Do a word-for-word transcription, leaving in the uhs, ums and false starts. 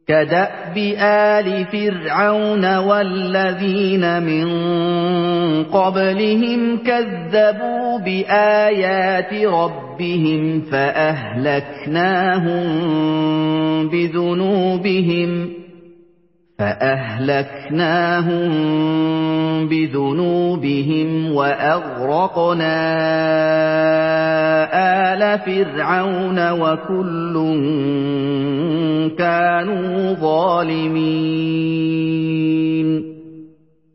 كَدَأْبِ آلِ فِرْعَوْنَ وَالَّذِينَ مِن قَبْلِهِمْ كَذَّبُوا بِآيَاتِ رَبِّهِمْ فَأَهْلَكْنَاهُم بِذُنُوبِهِمْ فَأَهْلَكْنَاهُم بِذُنُوبِهِمْ وَأَغْرَقْنَا آلَ فِرْعَوْنَ وَكُلٌّ كَانُوا ظَالِمِينَ